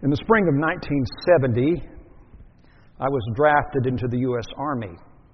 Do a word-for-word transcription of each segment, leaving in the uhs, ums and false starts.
In the spring of nineteen seventy, I was drafted into the U S Army.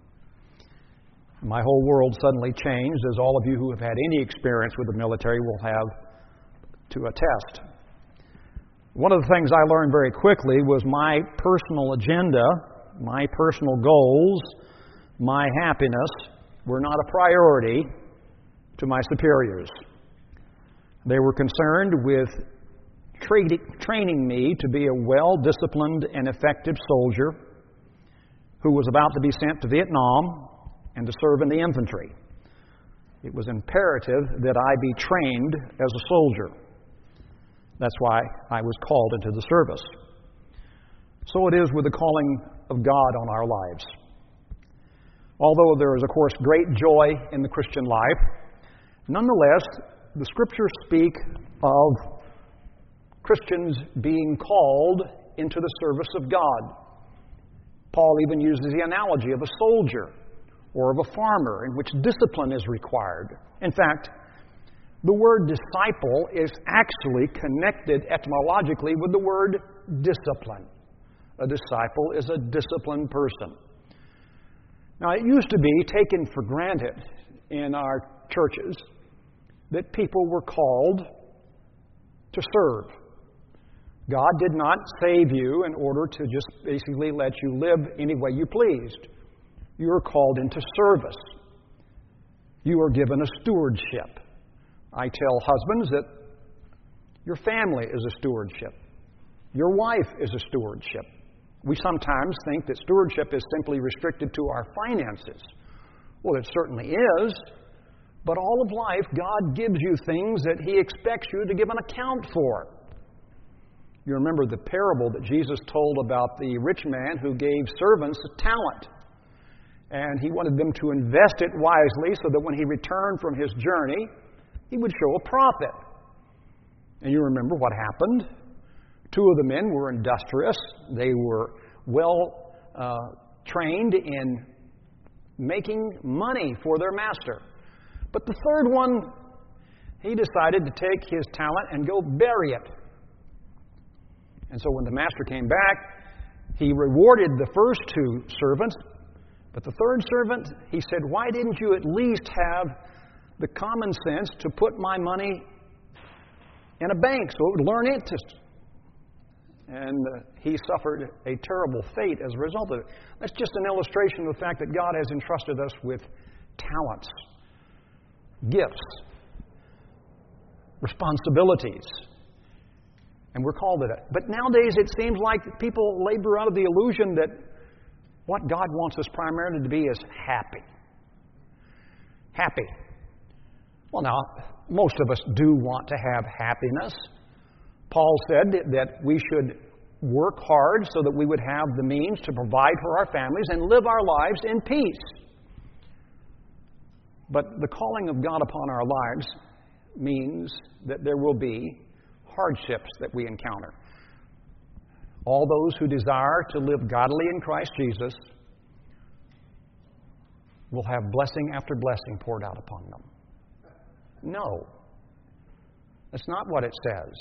My whole world suddenly changed, as all of you who have had any experience with the military will have to attest. One of the things I learned very quickly was my personal agenda, my personal goals, my happiness were not a priority to my superiors. They were concerned with tra- training me to be a well-disciplined and effective soldier who was about to be sent to Vietnam and to serve in the infantry. It was imperative that I be trained as a soldier. That's why I was called into the service. So it is with the calling of God on our lives. Although there is, of course, great joy in the Christian life, nonetheless, the Scriptures speak of Christians being called into the service of God. Paul even uses the analogy of a soldier or of a farmer in which discipline is required. In fact, the word disciple is actually connected etymologically with the word discipline. A disciple is a disciplined person. Now, it used to be taken for granted in our churches that people were called to serve. God did not save you in order to just basically let you live any way you pleased. You are called into service. You are given a stewardship. I tell husbands that your family is a stewardship. Your wife is a stewardship. We sometimes think that stewardship is simply restricted to our finances. Well, it certainly is. But all of life, God gives you things that He expects you to give an account for. You remember the parable that Jesus told about the rich man who gave servants a talent. And he wanted them to invest it wisely so that when he returned from his journey, he would show a profit. And you remember what happened. Two of the men were industrious. They were well uh, trained in making money for their master. But the third one, he decided to take his talent and go bury it. And so when the master came back, he rewarded the first two servants. But the third servant, he said, why didn't you at least have the common sense to put my money in a bank so it would learn interest? And uh, he suffered a terrible fate as a result of it. That's just an illustration of the fact that God has entrusted us with talents, gifts, responsibilities. And we're called to that. But nowadays it seems like people labor out of the illusion that what God wants us primarily to be is happy. Happy. Well, now, most of us do want to have happiness. Paul said that we should work hard so that we would have the means to provide for our families and live our lives in peace. But the calling of God upon our lives means that there will be hardships that we encounter. All those who desire to live godly in Christ Jesus will have blessing after blessing poured out upon them. No. That's not what it says.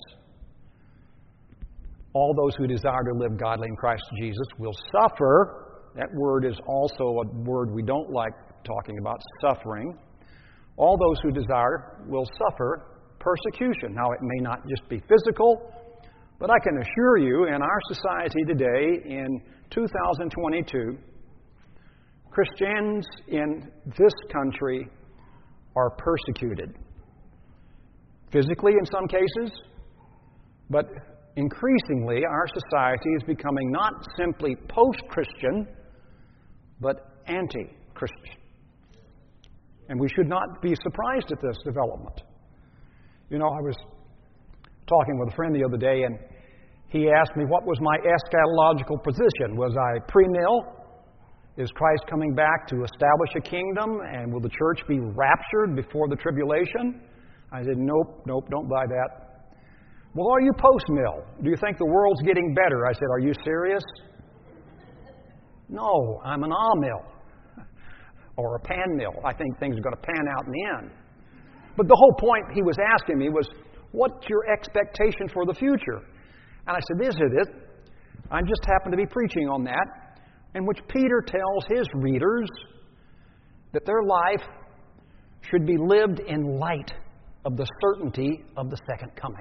All those who desire to live godly in Christ Jesus will suffer. That word is also a word we don't like talking about, suffering. All those who desire will suffer persecution. Now, it may not just be physical, but I can assure you, in our society today, in two thousand twenty-two, Christians in this country are persecuted. Physically, in some cases, but increasingly, our society is becoming not simply post-Christian, but anti-Christian. And we should not be surprised at this development. You know, I was talking with a friend the other day, and he asked me what was my eschatological position. Was I premill? Is Christ coming back to establish a kingdom, and will the church be raptured before the tribulation? I said, nope, nope, don't buy that. Well, are you post-mill? Do you think the world's getting better? I said, are you serious? No, I'm an ah-mill. Or a pan mill. I think things are going to pan out in the end. But the whole point he was asking me was, what's your expectation for the future? And I said, this is it. I just happened to be preaching on that, in which Peter tells his readers that their life should be lived in light of the certainty of the second coming.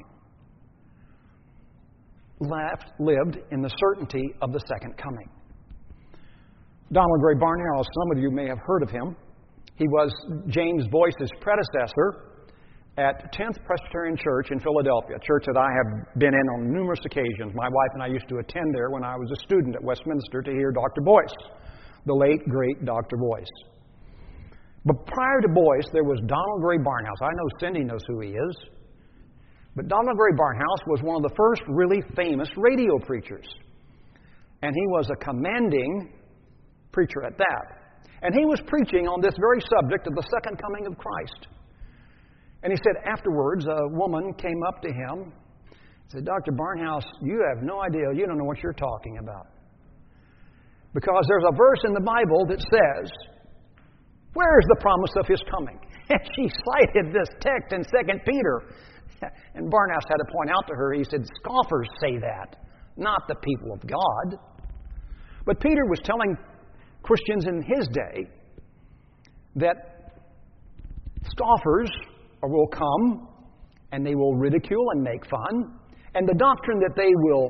Left, lived in the certainty of the second coming. Donald Grey Barnhouse, some of you may have heard of him. He was James Boyce's predecessor at tenth Presbyterian Church in Philadelphia, a church that I have been in on numerous occasions. My wife and I used to attend there when I was a student at Westminster to hear Doctor Boyce, the late, great Doctor Boyce. But prior to Boyce, there was Donald Grey Barnhouse. I know Cindy knows who he is. But Donald Grey Barnhouse was one of the first really famous radio preachers. And he was a commanding preacher at that. And he was preaching on this very subject of the second coming of Christ. And he said afterwards, a woman came up to him and said, Doctor Barnhouse, you have no idea, you don't know what you're talking about. Because there's a verse in the Bible that says, where is the promise of His coming? And she cited this text in Second Peter. And Barnhouse had to point out to her, he said, scoffers say that, not the people of God. But Peter was telling Christians in his day that scoffers will come and they will ridicule and make fun. And the doctrine that they will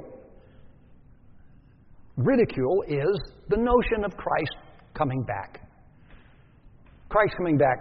ridicule is the notion of Christ coming back. Christ coming back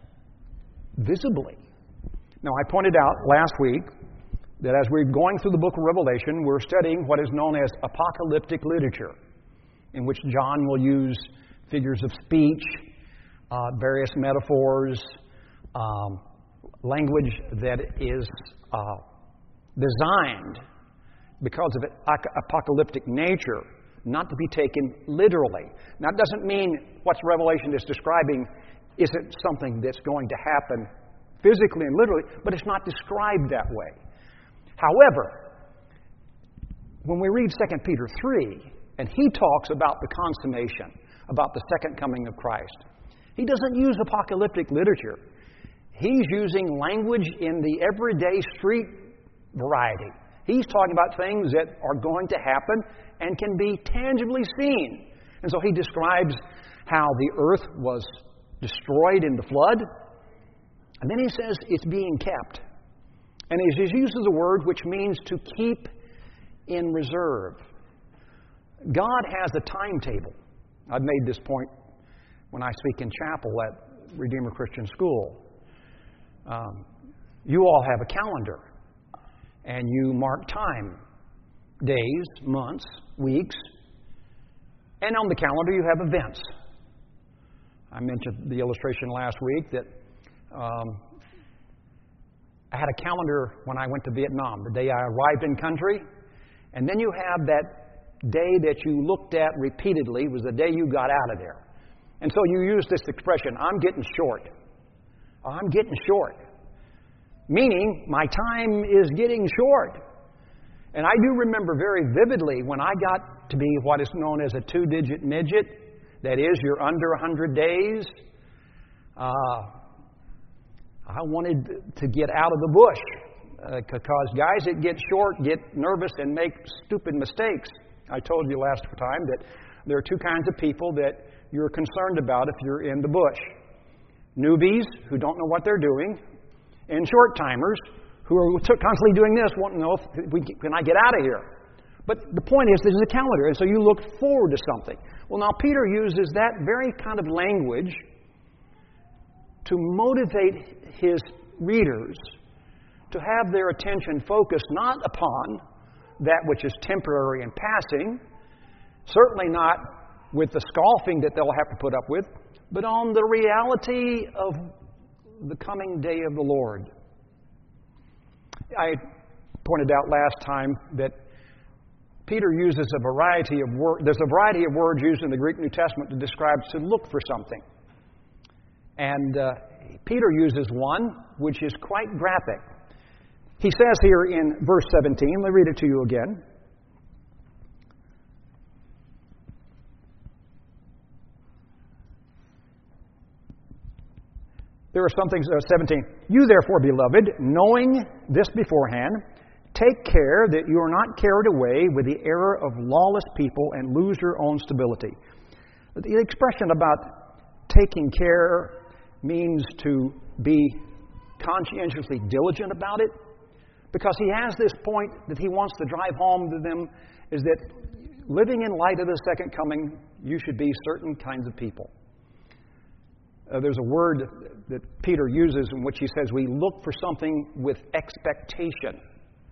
visibly. Now, I pointed out last week that as we're going through the book of Revelation, we're studying what is known as apocalyptic literature, in which John will use figures of speech, uh, various metaphors, um, language that is uh, designed because of its apocalyptic nature, not to be taken literally. Now, it doesn't mean what Revelation is describing isn't something that's going to happen physically and literally, but it's not described that way. However, when we read Second Peter three, and he talks about the consummation, about the second coming of Christ, he doesn't use apocalyptic literature. He's using language in the everyday street variety. He's talking about things that are going to happen and can be tangibly seen. And so he describes how the earth was destroyed in the flood. And then he says it's being kept. And he uses a word which means to keep in reserve. God has a timetable. I've made this point when I speak in chapel at Redeemer Christian School. Um, you all have a calendar. And you mark time. Days, months, weeks. And on the calendar you have events. I mentioned the illustration last week that um, I had a calendar when I went to Vietnam, the day I arrived in country. And then you have that day that you looked at repeatedly was the day you got out of there. And so you use this expression, I'm getting short. I'm getting short. Meaning, my time is getting short. And I do remember very vividly when I got to be what is known as a two-digit midget, that is, you're under one hundred days, uh, I wanted to get out of the bush. Uh, because guys that get short get nervous and make stupid mistakes. I told you last time that there are two kinds of people that you're concerned about if you're in the bush. Newbies who don't know what they're doing, and short-timers who are constantly doing this, want to know, if we, can I get out of here? But the point is, there's a calendar, and so you look forward to something. Well, now Peter uses that very kind of language to motivate his readers to have their attention focused not upon that which is temporary and passing, certainly not with the scoffing that they'll have to put up with, but on the reality of the coming day of the Lord. I pointed out last time that Peter uses a variety of words. There's a variety of words used in the Greek New Testament to describe to look for something. And uh, Peter uses one which is quite graphic. He says here in verse seventeen, let me read it to you again. There are some things, uh, seventeen. You therefore, beloved, knowing this beforehand, take care that you are not carried away with the error of lawless people and lose your own stability. The expression about taking care means to be conscientiously diligent about it, because he has this point that he wants to drive home to them, is that living in light of the second coming, you should be certain kinds of people. Uh, there's a word that Peter uses in which he says we look for something with expectation.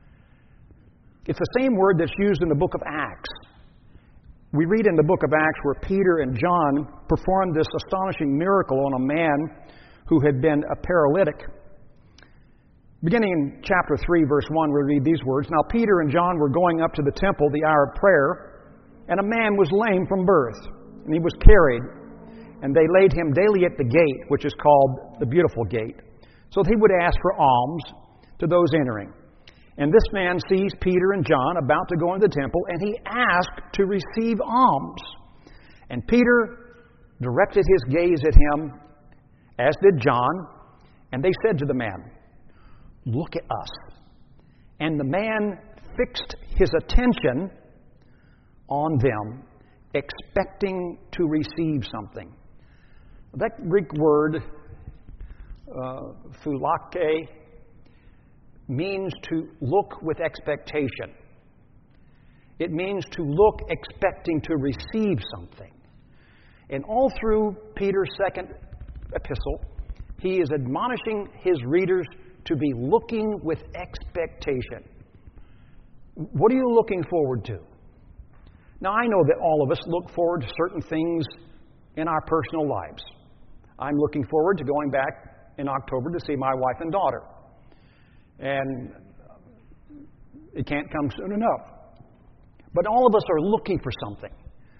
It's the same word that's used in the book of Acts. We read in the book of Acts where Peter and John performed this astonishing miracle on a man who had been a paralytic. Beginning in chapter three, verse one, we read these words. Now Peter and John were going up to the temple, the hour of prayer, and a man was lame from birth, and he was carried, and they laid him daily at the gate, which is called the Beautiful Gate, so that he would ask for alms to those entering. And this man sees Peter and John about to go into the temple, and he asked to receive alms. And Peter directed his gaze at him, as did John, and they said to the man, "Look at us." And the man fixed his attention on them, expecting to receive something. That Greek word, uh, phulake, means to look with expectation. It means to look expecting to receive something. And all through Peter's second epistle, he is admonishing his readers to be looking with expectation. What are you looking forward to? Now, I know that all of us look forward to certain things in our personal lives. I'm looking forward to going back in October to see my wife and daughter. And it can't come soon enough. But all of us are looking for something.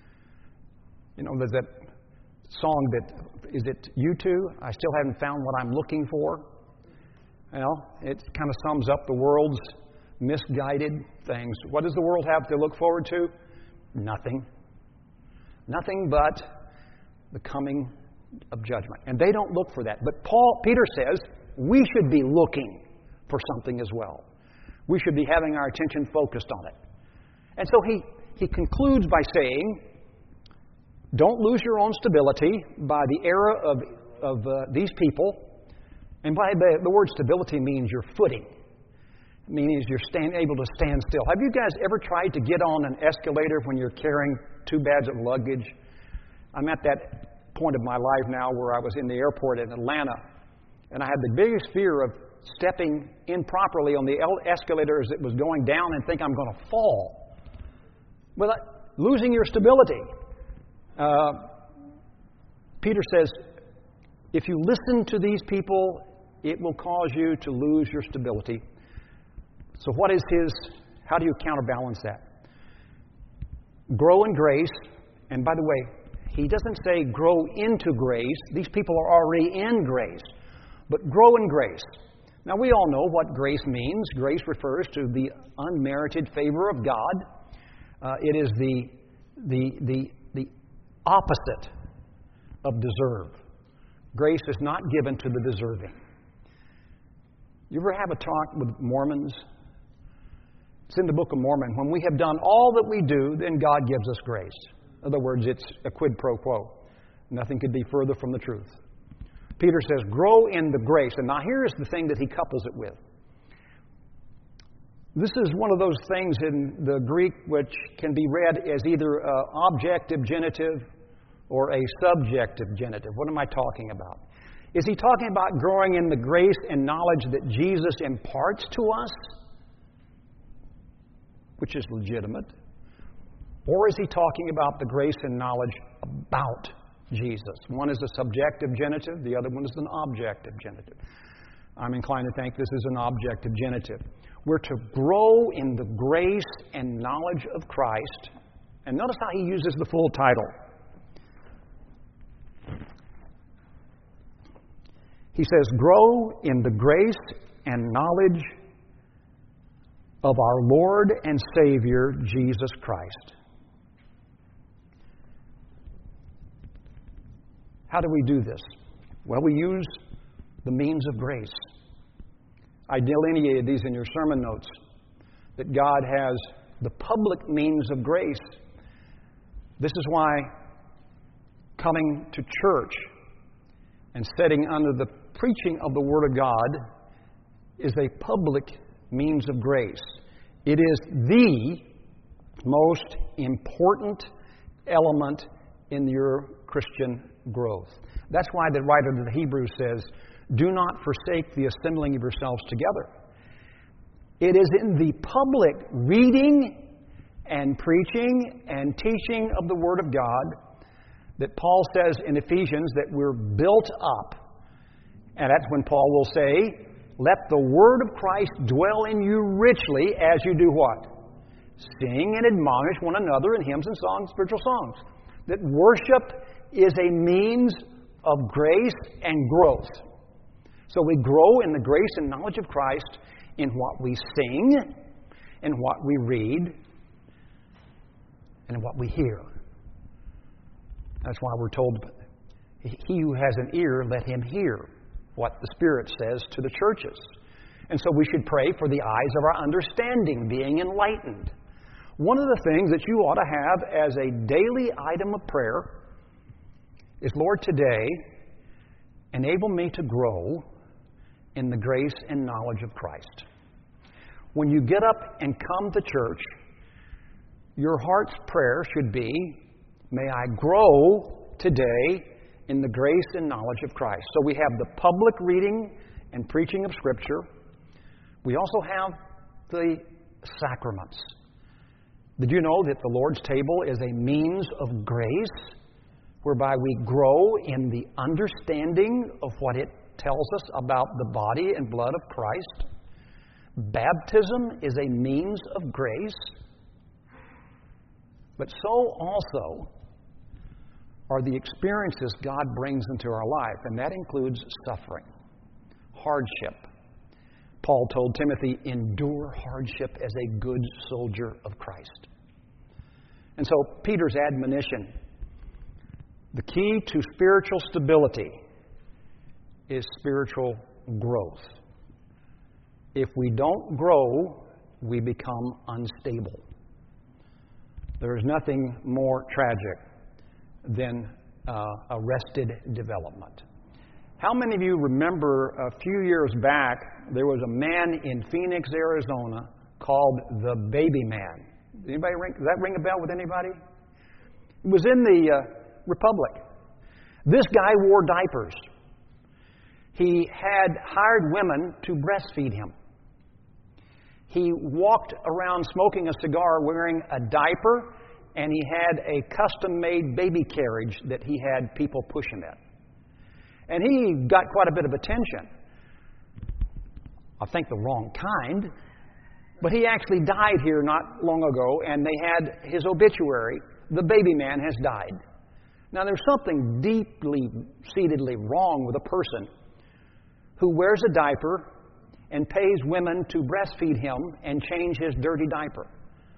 You know, there's that song that, is it U two? I still haven't found what I'm looking for. Well, it kind of sums up the world's misguided things. What does the world have to look forward to? Nothing. Nothing but the coming of judgment. And they don't look for that. But Paul, Peter says, we should be looking for something as well. We should be having our attention focused on it. And so he, he concludes by saying, don't lose your own stability by the error of, of uh, these people. And by the, the word stability means your footing. It means you're stand, able to stand still. Have you guys ever tried to get on an escalator when you're carrying two bags of luggage? I'm at that point of my life now where I was in the airport in Atlanta, and I had the biggest fear of stepping improperly on the escalator as it was going down and think I'm going to fall. Well, losing your stability. Uh, Peter says, if you listen to these people, it will cause you to lose your stability. So what is his, how do you counterbalance that? Grow in grace. And by the way, he doesn't say grow into grace. These people are already in grace. But grow in grace. Now we all know what grace means. Grace refers to the unmerited favor of God. Uh, it is the, the, the, the opposite of deserve. Grace is not given to the deserving. You ever have a talk with Mormons? It's in the Book of Mormon. When we have done all that we do, then God gives us grace. In other words, it's a quid pro quo. Nothing could be further from the truth. Peter says, grow in the grace. And now here's the thing that he couples it with. This is one of those things in the Greek which can be read as either an objective genitive or a subjective genitive. What am I talking about? Is he talking about growing in the grace and knowledge that Jesus imparts to us, which is legitimate? Or is he talking about the grace and knowledge about Jesus? One is a subjective genitive, the other one is an objective genitive. I'm inclined to think this is an objective genitive. We're to grow in the grace and knowledge of Christ. And notice how he uses the full title. He says, grow in the grace and knowledge of our Lord and Savior, Jesus Christ. How do we do this? Well, we use the means of grace. I delineated these in your sermon notes. that God has the public means of grace. This is why coming to church and sitting under the preaching of the Word of God is a public means of grace. It is the most important element in your Christian growth. That's why the writer to the Hebrews says, do not forsake the assembling of yourselves together. It is in the public reading and preaching and teaching of the Word of God that Paul says in Ephesians that we're built up. And that's when Paul will say, let the Word of Christ dwell in you richly as you do what? Sing and admonish one another in hymns and songs, spiritual songs. That worship is a means of grace and growth. So we grow in the grace and knowledge of Christ in what we sing, in what we read, and in what we hear. That's why we're told, he who has an ear, let him hear what the Spirit says to the churches. And so we should pray for the eyes of our understanding being enlightened. One of the things that you ought to have as a daily item of prayer is, Lord, today, enable me to grow in the grace and knowledge of Christ. When you get up and come to church, your heart's prayer should be, may I grow today in the grace and knowledge of Christ. So we have the public reading and preaching of Scripture. We also have the sacraments. Did you know that the Lord's table is a means of grace whereby we grow in the understanding of what it tells us about the body and blood of Christ? Baptism is a means of grace. But so also are the experiences God brings into our life, and that includes suffering, hardship. Paul told Timothy, endure hardship as a good soldier of Christ. And so Peter's admonition, the key to spiritual stability is spiritual growth. If we don't grow, we become unstable. There is nothing more tragic than uh, arrested development. How many of you remember a few years back, there was a man in Phoenix, Arizona, called the Baby Man? Anybody ring, does that ring a bell with anybody? It was in the uh, Republic. This guy wore diapers. He had hired women to breastfeed him. He walked around smoking a cigar wearing a diaper, and he had a custom-made baby carriage that he had people push him in. And he got quite a bit of attention. I think the wrong kind. But he actually died here not long ago, and they had his obituary, the baby man has died. Now, there's something deeply seatedly wrong with a person who wears a diaper and pays women to breastfeed him and change his dirty diaper.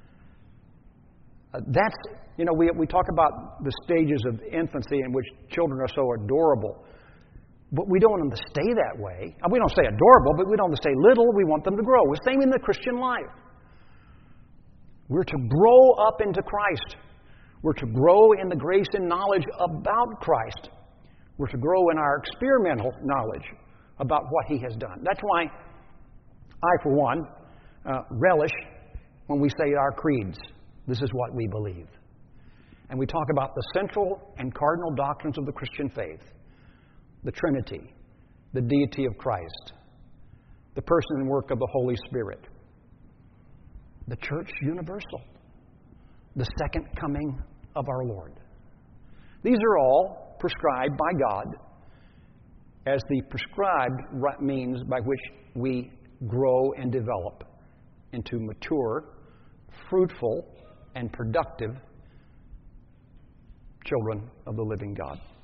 Uh, that's, you know, we, we talk about the stages of infancy in which children are so adorable. But we don't want them to stay that way. We don't stay adorable, but we don't want them to stay little. We want them to grow. The same in the Christian life. We're to grow up into Christ. We're to grow in the grace and knowledge about Christ. We're to grow in our experimental knowledge about what He has done. That's why I, for one, uh, relish when we say our creeds. This is what we believe. And we talk about the central and cardinal doctrines of the Christian faith. The Trinity, the deity of Christ, the person and work of the Holy Spirit, the church universal, the second coming of our Lord. These are all prescribed by God as the prescribed means by which we grow and develop into mature, fruitful, and productive children of the living God.